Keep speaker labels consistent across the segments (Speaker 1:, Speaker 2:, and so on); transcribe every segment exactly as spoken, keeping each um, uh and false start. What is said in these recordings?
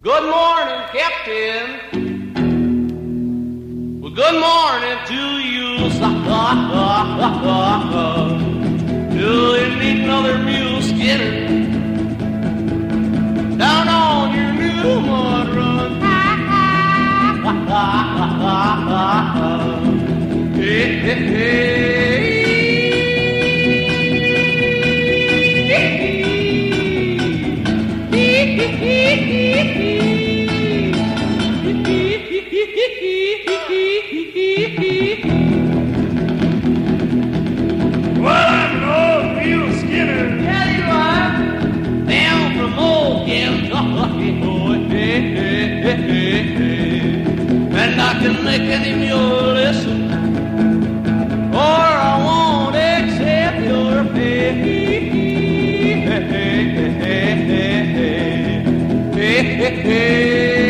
Speaker 1: Good morning, Captain. Well, good morning to you. Do you need another mule skinner down on your new mud run? Hey, hey, hey.
Speaker 2: Well, I'm an old mule skinner.
Speaker 1: Yeah, you are. Down from old Kentucky, boy. Hey, hey, hey, hey, hey. And I can make any mule listen, or I won't accept your pay. Hey, hey, hey, hey, hey, hey, hey.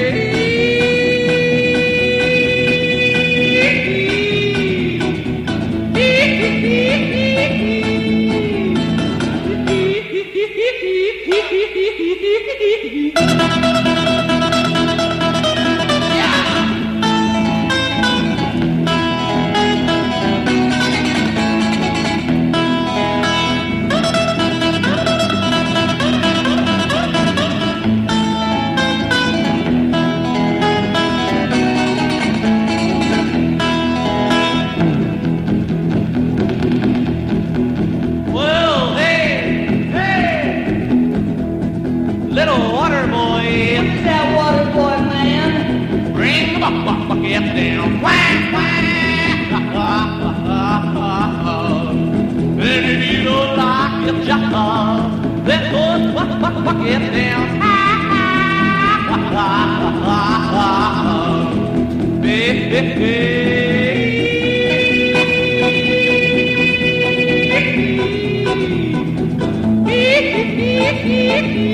Speaker 1: Get down, whack, whack, and if you don't like your job, then put, put, put, put, get down, hey, hey, hey.